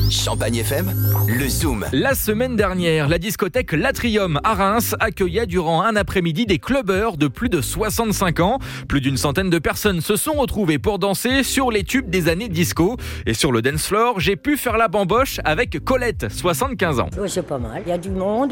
Champagne FM, le Zoom. La semaine dernière, la discothèque L'Atrium à Reims accueillait durant un après-midi des clubbeurs de plus de 65 ans. Plus d'une centaine de personnes se sont retrouvées pour danser sur les tubes des années disco. Et sur le dance floor, j'ai pu faire la bamboche avec Colette, 75 ans. Oui, c'est pas mal. Il y a du monde,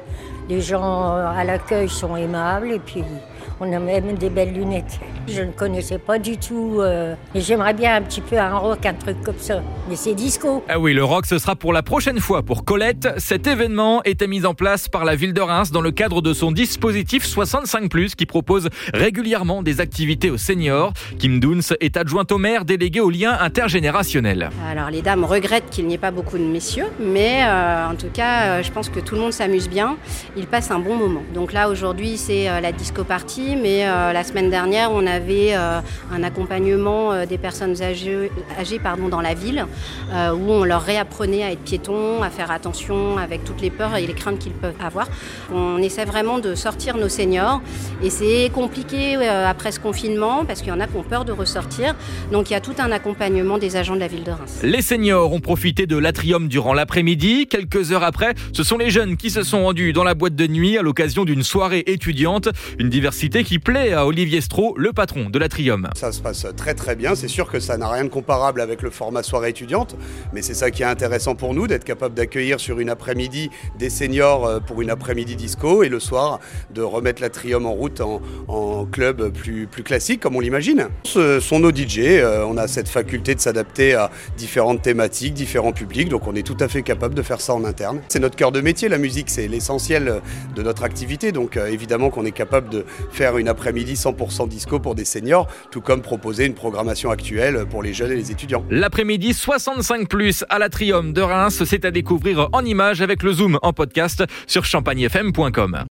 les gens à l'accueil sont aimables et puis on a même des belles lunettes. Je ne connaissais pas du tout et j'aimerais bien un petit peu un rock, un truc comme ça. Mais c'est disco. Ah oui, le rock, ce sera pour la prochaine fois pour Colette. Cet événement était mis en place par la ville de Reims dans le cadre de son dispositif 65+, qui propose régulièrement des activités aux seniors. Kim Duns est adjointe au maire déléguée au lien intergénérationnel. Alors les dames regrettent qu'il n'y ait pas beaucoup de messieurs, mais en tout cas, je pense que tout le monde s'amuse bien. Ils passent un bon moment. Donc là, aujourd'hui, c'est la disco party, mais la semaine dernière, on avait un accompagnement des personnes âgées dans la ville, où on leur réapprenait à être piétons, à faire attention avec toutes les peurs et les craintes qu'ils peuvent avoir. On essaie vraiment de sortir nos seniors et c'est compliqué après ce confinement parce qu'il y en a qui ont peur de ressortir. Donc il y a tout un accompagnement des agents de la ville de Reims. Les seniors ont profité de l'Atrium durant l'après-midi. Quelques heures après, ce sont les jeunes qui se sont rendus dans la boîte de nuit à l'occasion d'une soirée étudiante. Une diversité qui plaît à Olivier Stroh, le patron de l'Atrium. Ça se passe très très bien. C'est sûr que ça n'a rien de comparable avec le format soirée étudiante, mais c'est ça qui est intéressant pour nous, d'être capable d'accueillir sur une après-midi des seniors pour une après-midi disco et le soir de remettre l'Atrium en route en club plus classique comme on l'imagine. Ce sont nos DJ, on a cette faculté de s'adapter à différentes thématiques, différents publics, donc on est tout à fait capable de faire ça en interne. C'est notre cœur de métier, la musique, c'est l'essentiel de notre activité, donc évidemment qu'on est capable de faire une après-midi 100% disco pour des seniors, tout comme proposer une programmation actuelle pour les jeunes et les étudiants. L'après-midi 65+ à l'Atrium de Reims, c'est à découvrir en images avec le Zoom en podcast sur champagnefm.com.